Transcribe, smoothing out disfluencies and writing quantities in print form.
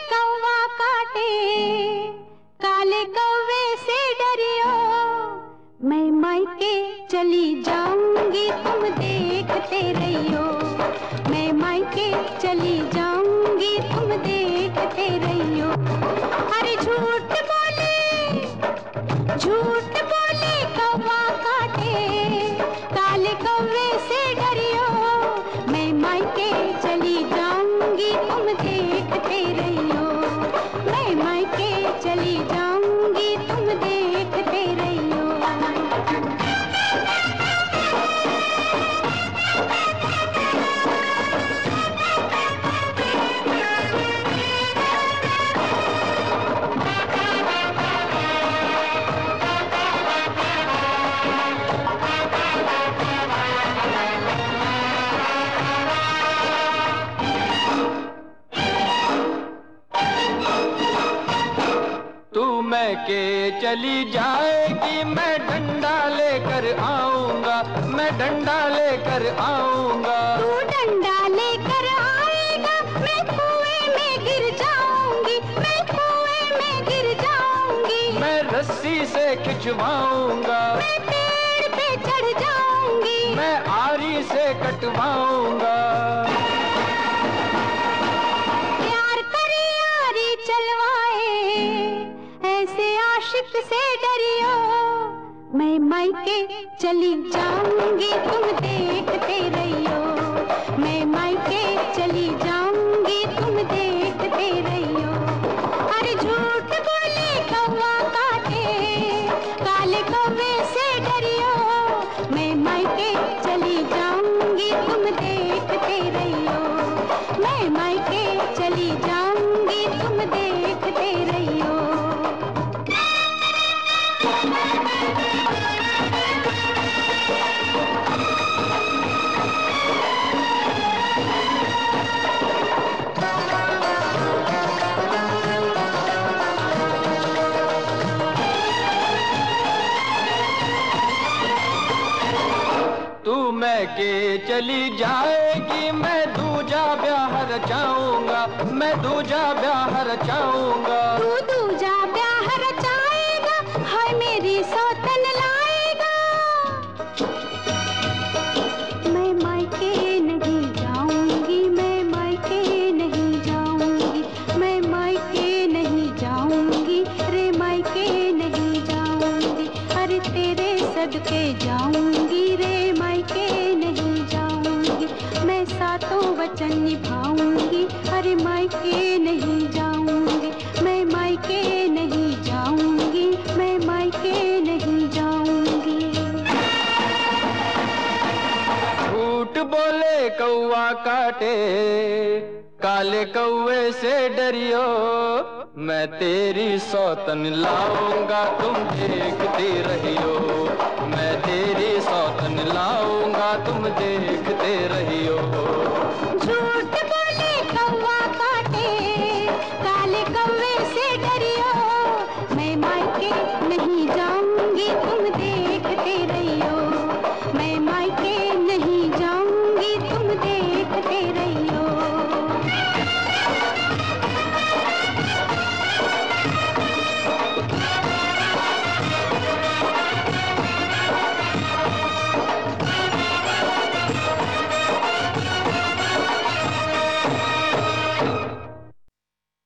कौवा काटे, काले कौवे से डरियो। मैं मायके चली जाऊंगी तुम देखते रहियो। मैं मायके चली जाऊंगी तुम देखते रहियो। अरे झूठ बोले कौवा काटे, काले कौवे से डरियो। मैं मायके चली जाऊंगी तुम देखते रहियो। मैं मायके चली जाऊंगी तुम देखते रहियो। के चली जाएगी, मैं डंडा लेकर आऊंगा, मैं डंडा लेकर आऊंगा। तू डंडा लेकर आएगा, मैं कुएं में गिर जाऊंगी, मैं कुएं में गिर जाऊंगी। मैं रस्सी से खिंचवाऊंगा, मैं पेड़ पे चढ़ जाऊंगी, मैं आरी से कटवाऊंगा। प्यार करे आरी चलवाए, ऐसे आशिक से डरियो। मैं मायके चली जाऊंगी तुम देखते रहियो। मैं मायके चली जाऊंगी तुम देखते रहियो। अरे झूठ बोले कौवा काटे, काले कौवे से डरियो। मैं मायके चली जाऊंगी तुम देखते रहियो। मैं मायके चली जाऊंगी तुम देखते रहियो। के चली जाएगी, मैं दूजा ब्याह रचाऊंगा, मैं दूजा ब्याह रचाऊंगा। तू दूजा ब्याह रचाएगा, हाय मेरी सौतन लाएगा। मैं मायके नहीं जाऊंगी, मैं मायके नहीं जाऊंगी, मैं मायके नहीं जाऊंगी, रे मायके नहीं जाऊंगी। अरे तेरे सदके जाऊंगी, रे मायके नहीं जाऊंगी। मैं सातों वचन निभाऊंगी, अरे मायके नहीं जाऊंगी। मैं मायके नहीं जाऊंगी, मैं मायके नहीं जाऊंगी। झूठ बोले कौवा काटे, काले कौवे से डरियो। मैं तेरी सौतन लाऊंगा तुम देखते रहियो। मैं तेरी सौतन लाऊंगा तुम देखते रहियो।